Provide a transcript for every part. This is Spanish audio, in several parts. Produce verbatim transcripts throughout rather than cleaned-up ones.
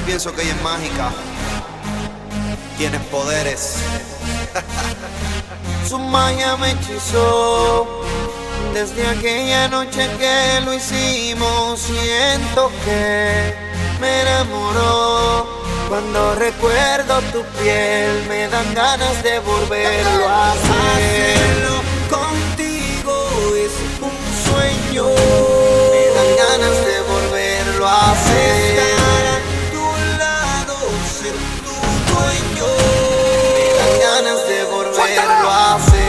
pienso que ella es mágica. Tienes poderes. Su magia me hechizó. Desde aquella noche que lo hicimos, siento que me enamoró. Cuando recuerdo tu piel, me dan ganas de volverlo a hacer. Hacerlo contigo es un sueño. Me dan ganas de volverlo a hacer. Estar a tu lado, ser tu dueño. Me dan ganas de volverlo a hacer.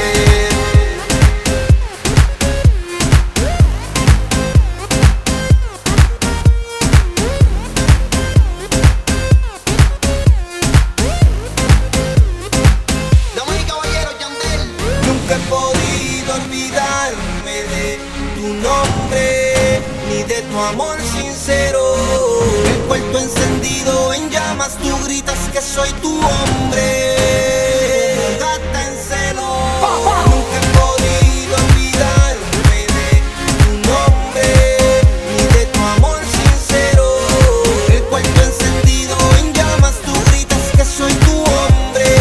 Nunca he podido olvidarme de tu nombre, ni de tu amor sincero. El cuarto encendido en llamas, tú gritas que soy tu hombre. Gata en celo. Nunca he podido olvidarme de tu nombre, ni de tu amor sincero. El cuarto encendido en llamas, tú gritas que soy tu hombre.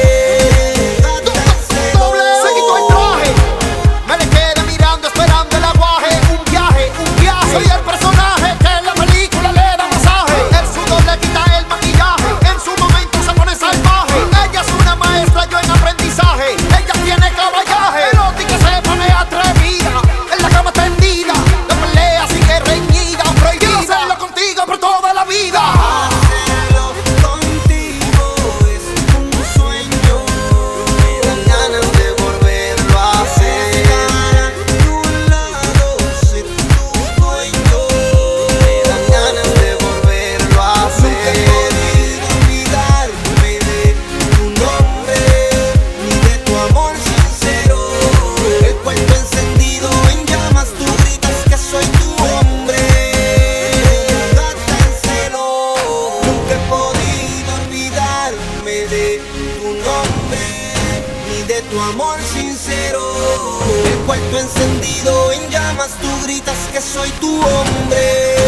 Soy el personaje que en la película le da masaje. El sudor le quita el maquillaje. En su momento se pone salvaje. Ella es una maestra, yo en aprendizaje. Ella tiene caballaje. Erótica, se pone atrevida. En la cama tendida. La pelea sigue reñida. Prohibida. Quiero hacerlo contigo por toda la vida. Hacerlo contigo es un sueño. Me dan ganas de volverlo a hacer. Estar a tu lado, ser tu dueño. Me dan ganas de volverlo a hacer. Nunca he podido olvidarme de tu nombre, ni de tu amor sincero. El cuarto encendido en llamas, tú gritas que soy tu hombre. Gata en celo. Nunca he podido olvidarme de tu nombre, ni de tu amor sincero. El cuarto encendido en llamas, tú gritas que soy tu hombre.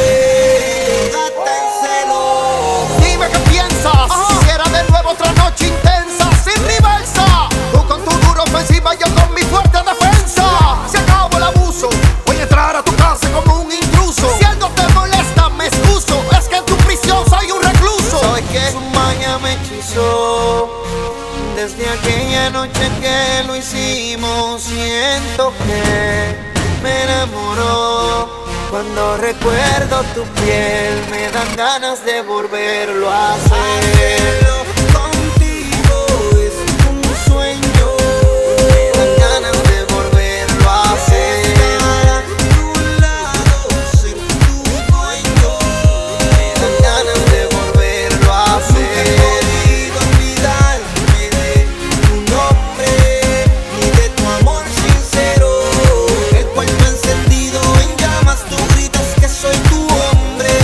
Gata en celo. Dime qué piensas. Quisiera de nuevo otra noche intensa, sin reversa. Tú con tu dura ofensiva, yo con mi fuerte defensa. Se acabó el abuso. Voy a entrar a tu casa como un intruso. Si algo te molesta, me excuso. Es que en tu prisión soy un recluso. ¿Sabes qué? Su magia me hechizó. Desde aquella noche que lo hicimos, siento que me enamoró. Cuando recuerdo tu piel, me dan ganas de volverlo a hacer. Hacerlo contigo es un sueño. Me dan ganas de volverlo a hacer. Estar a tu lado, ser tu dueño. Me dan ganas de volverlo a hacer. Nunca he podido olvidarme de tu nombre, ni de tu amor sincero. El cuarto encendido en llamas, tú gritas que soy tu hombre.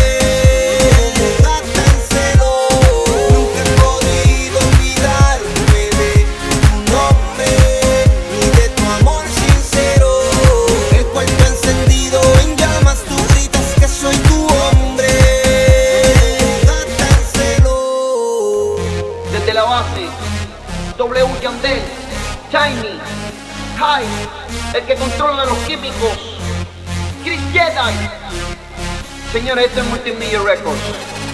Gata en celo. Nunca he podido olvidarme de tu nombre, ni de tu amor sincero. El cuarto encendido en llamas, tú gritas que soy tu hombre. Gata en celo. Desde la base, W Yandel, Tiny, Kai, el que controla los químicos, Chris Jedi. Señores, esto es Multimedia Records.